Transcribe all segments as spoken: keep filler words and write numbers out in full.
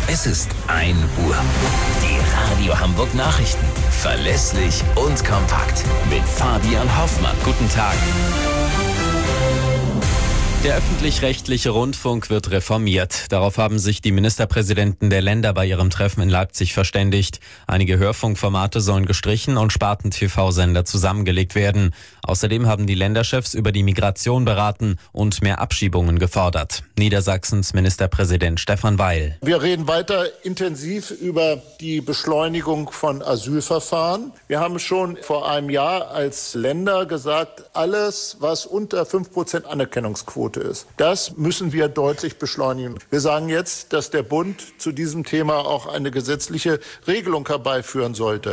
Es ist ein Uhr. Die Radio Hamburg Nachrichten. Verlässlich und kompakt. Mit Fabian Hoffmann. Guten Tag. Der öffentlich-rechtliche Rundfunk wird reformiert. Darauf haben sich die Ministerpräsidenten der Länder bei ihrem Treffen in Leipzig verständigt. Einige Hörfunkformate sollen gestrichen und Sparten-T V-Sender zusammengelegt werden. Außerdem haben die Länderchefs über die Migration beraten und mehr Abschiebungen gefordert. Niedersachsens Ministerpräsident Stefan Weil. Wir reden weiter intensiv über die Beschleunigung von Asylverfahren. Wir haben schon vor einem Jahr als Länder gesagt, alles, was unter fünf Prozent Anerkennungsquote ist. Das müssen wir deutlich beschleunigen. Wir sagen jetzt, dass der Bund zu diesem Thema auch eine gesetzliche Regelung herbeiführen sollte.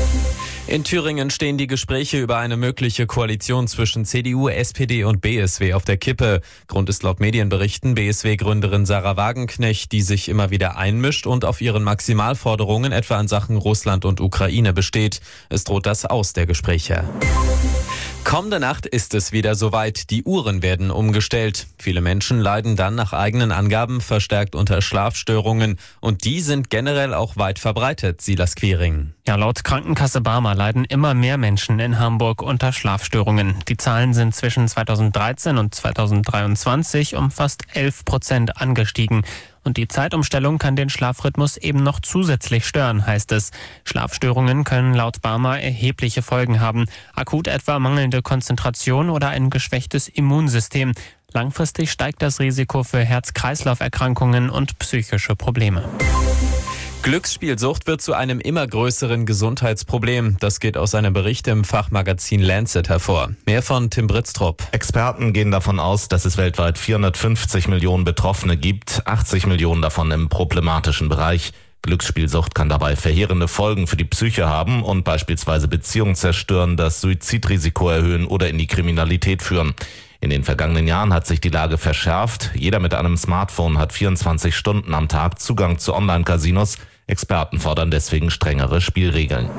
In Thüringen stehen die Gespräche über eine mögliche Koalition zwischen C D U, S P D und B S W auf der Kippe. Grund ist laut Medienberichten B S W-Gründerin Sarah Wagenknecht, die sich immer wieder einmischt und auf ihren Maximalforderungen etwa in Sachen Russland und Ukraine besteht. Es droht das Aus der Gespräche. Kommende Nacht ist es wieder soweit. Die Uhren werden umgestellt. Viele Menschen leiden dann nach eigenen Angaben verstärkt unter Schlafstörungen. Und die sind generell auch weit verbreitet, Silas Quiring. Ja, laut Krankenkasse Barmer leiden immer mehr Menschen in Hamburg unter Schlafstörungen. Die Zahlen sind zwischen zweitausenddreizehn und zweitausenddreiundzwanzig um fast elf Prozent angestiegen. Und die Zeitumstellung kann den Schlafrhythmus eben noch zusätzlich stören, heißt es. Schlafstörungen können laut Barmer erhebliche Folgen haben. Akut etwa mangelnde Konzentration oder ein geschwächtes Immunsystem. Langfristig steigt das Risiko für Herz-Kreislauf-Erkrankungen und psychische Probleme. Glücksspielsucht wird zu einem immer größeren Gesundheitsproblem. Das geht aus einem Bericht im Fachmagazin Lancet hervor. Mehr von Tim Britztrup. Experten gehen davon aus, dass es weltweit vierhundertfünfzig Millionen Betroffene gibt, achtzig Millionen davon im problematischen Bereich. Glücksspielsucht kann dabei verheerende Folgen für die Psyche haben und beispielsweise Beziehungen zerstören, das Suizidrisiko erhöhen oder in die Kriminalität führen. In den vergangenen Jahren hat sich die Lage verschärft. Jeder mit einem Smartphone hat vierundzwanzig Stunden am Tag Zugang zu Online-Casinos. Experten fordern deswegen strengere Spielregeln.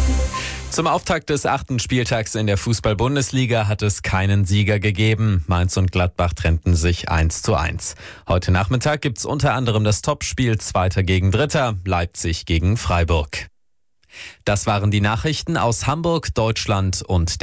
Zum Auftakt des achten Spieltags in der Fußball-Bundesliga hat es keinen Sieger gegeben. Mainz und Gladbach trennten sich eins zu eins. Heute Nachmittag gibt's unter anderem das Topspiel Zweiter gegen Dritter, Leipzig gegen Freiburg. Das waren die Nachrichten aus Hamburg, Deutschland und der